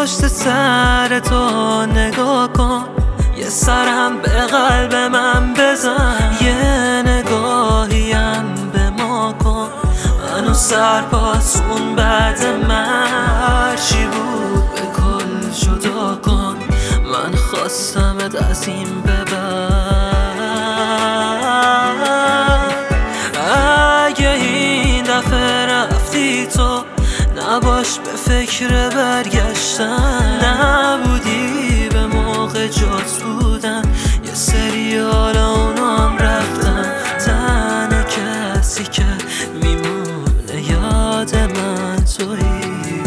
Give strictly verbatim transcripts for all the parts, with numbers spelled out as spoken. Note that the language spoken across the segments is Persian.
پشت سر تو نگاه کن، یه سرم به قلب من بزن، یه نگاهیم به ما کن. منو سرپاسون بعد من هرچی بود به کل جدا کن. من خواستمت از این به بعد، اگه این دفعه رفتی تو نباش به فکر برگشتن. نبودی به موقع جات بودن، یه سری حالا اونا هم رفتن. تنها کسی که میمونه یاد من تویی.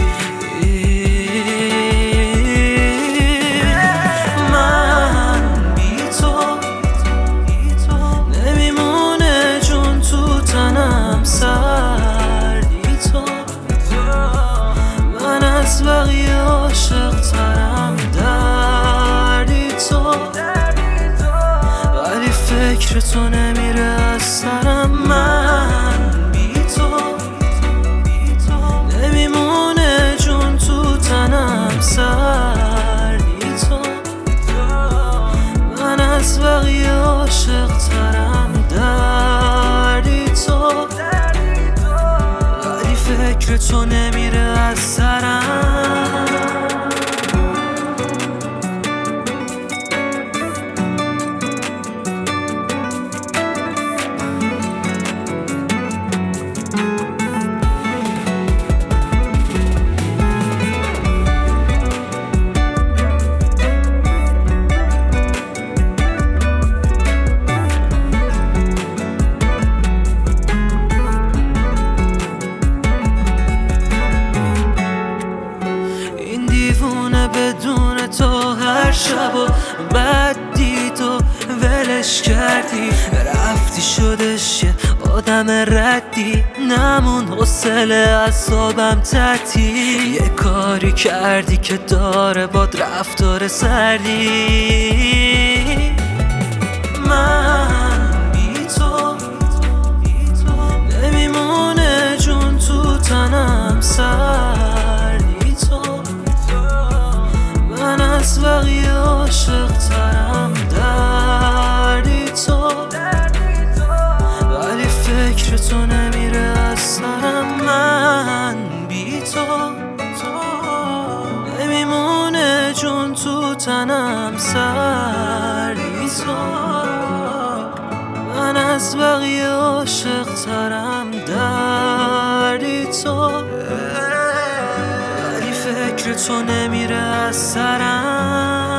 من بی تو نمیمونه جون تو تنم، سردی تو. من از بقیه عاشق ترم، دردی تو. ولی فکر تو نمیره از سرم. من بی تو نمیمونه جون تو تنم، سردی تو. من از بقیه عاشق ترم، دردی تو. ولی فکر تو نمیره از سرم. بدون تو هر شب و بعد دید و ولش کردی، رفتی شدش یه آدم ردی. نمون حوصله اعصابم ترتی، یه کاری کردی که داره باد رفتار سردی. من بی تو نمیمونه جون تو تنم، سردی تو. من از بقیه عاشق ترم، دردی تو. ولی فکر تو نمیره از سرم. من بی تو نمیمونه جون تو تنم، سردی تو. من از بقیه عاشق ترم، دردی تو. ولی فکر تو نمیره از سرم.